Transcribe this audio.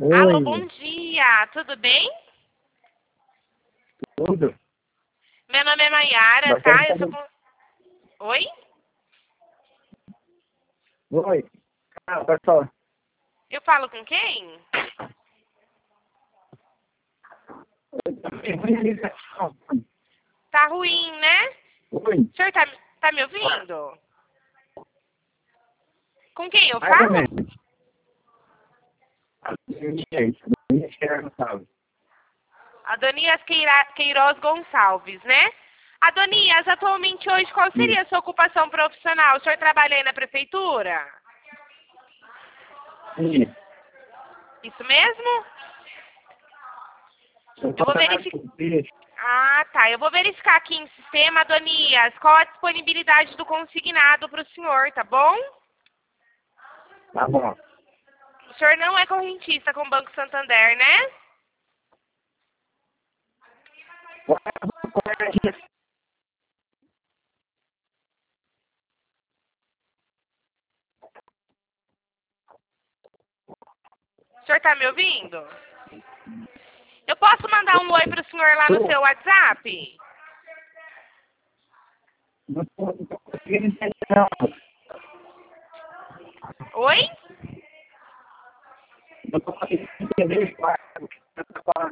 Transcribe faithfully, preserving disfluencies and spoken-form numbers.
Alô, Oi, bom dia, tudo bem? tudo? Meu nome é Maiara, Bastante tá? Eu sou saber. com... Oi? Oi. Ah, pessoal. Eu falo com quem? Tá ruim, né? Oi. O senhor tá, tá me ouvindo? Com quem eu Mais ou falo? menos. Adonias Queiroz Gonçalves. Adonias Queira... Queiroz Gonçalves, né? Adonias, atualmente hoje, qual seria a sua ocupação profissional? O senhor trabalha aí na prefeitura? Sim. Isso mesmo? Eu Eu vou faço análise verificar... política. Ah, tá. Eu vou verificar aqui em sistema, Adonias, qual a disponibilidade do consignado para o senhor, tá bom? Tá bom. O senhor não é correntista com o Banco Santander, né? Qual é qual é a agência? O senhor tá me ouvindo? Eu posso mandar um oi pro senhor lá no seu WhatsApp? Não estou conseguindo entender, não. Oi? Não estou conseguindo entender qual é o que você está falando.